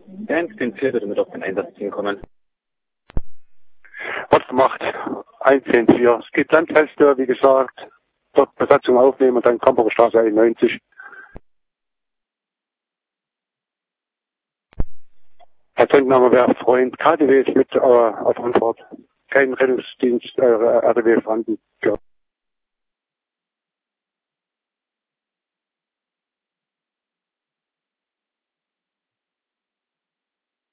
Der 110 würde mit auf den Einsatzteam kommen. Was gemacht? 110-4. Es geht Landfeste, wie gesagt. Dort Besatzung aufnehmen und dann Kamperer Straße 91. Patentenname wäre Freund. KTW ist mit auf Anfahrt. Kein Rettungsdienst, RTW vorhanden. Ja.